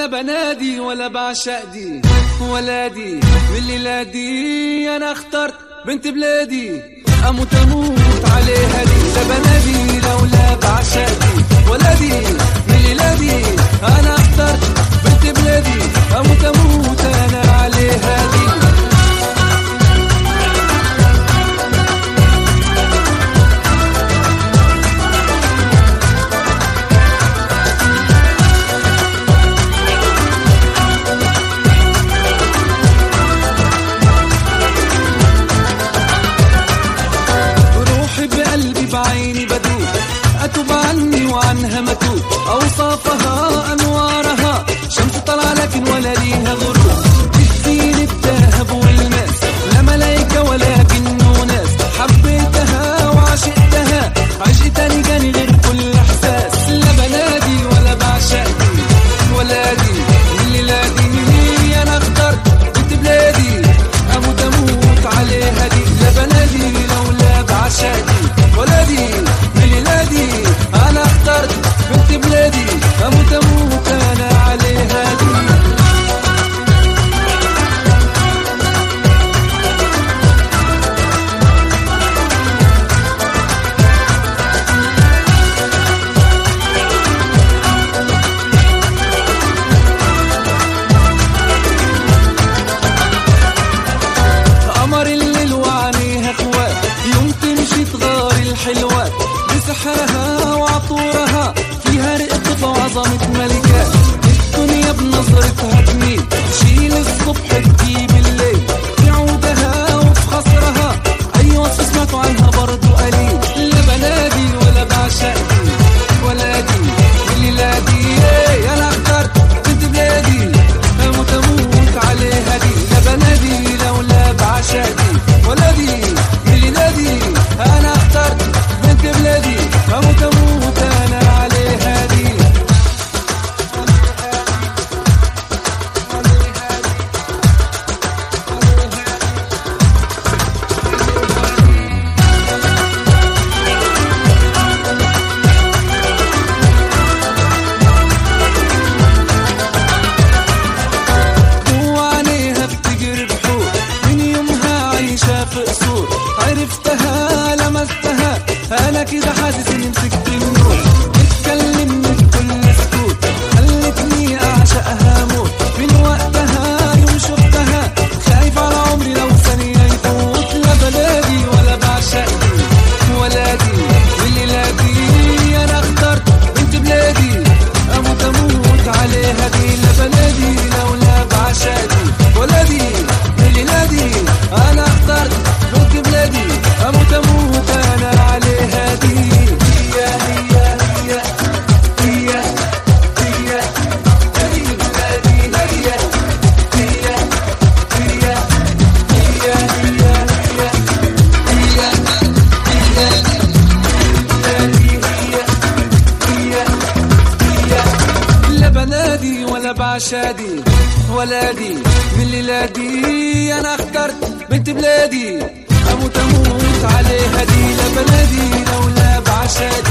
بنادي ولا بعشق دي ولادي من الليلة دي أنا اخترت بنت بلادي أموت أموت عليها دي. لا بنادي ولا بعشق دي ولادي من الليلة دي أنا اخترت بنت بلادي أموت أموت أنا عليها دي. بعيني بدوب أتوب عني وعنها متوب. أوصافها أنوارها شمس طلع لكن ولا ليها غروب. تديني الذهب والماس لا ملايكة ولا جن وناس. حبيتها وعشقتها عشق تاني جاني غير كل إحساس. لا بنادي ولا بعشق دي ولادي من الليلة دي أنا اخترت بنت بلادي أموت أموت عليها دي. لا بنادي ولا بعشق دي ولادي من الليلة دي أنا اخترت بنت بلادي أموت أموت أنا عليها دي. قمر الليل وعينيها اخوات يوم تمشي تغار الحلوات بسحرها وعطورها فيها رقة وعظمة ملكات. الدنيا بنظرتها تميل تشيل الصبح تجيب الليل في عودها وفي خصرها. أي وصف سمعتوا عنها برضو قليل. لا بنادي ولا بعشق دي ولادي من الليلة دي أنا اخترت بنت بلادي أموت أموت عليها دي. لا بنادي ولا بعشق دي ولادي من الليلة دي أنا اخترت بنت بلادي أموت أموت أنا عليها دي. جوا عينيها بتجري بحور من يومها عايشة في قصور. عرفتها لمستها أنا كده حاسس إني مسكت النور. بتكلمني بكل سكوت خلتني أعشقها موت. من وقتها يوم شفتها خايف على عمري لو ثانية يفوت. لا بلادي ولا بعشق دي ولادي من الليلة دي أنا اخترت بنت بلادي أموت أموت عليها دي. لا بلادي ولا بعشق دي ولادي من الليلة دي أنا اخترت بنت بلادي أموت أموت أنا عليها دي. هي هي هي هي هي هي بلادي هي هي هي هي هي هي. لا بنادي ولا بعشادي ولادي من الليلة دي أنا اخترت بنت بلادي أموت أموت عليها دي. لا بنادي ولا بعشادي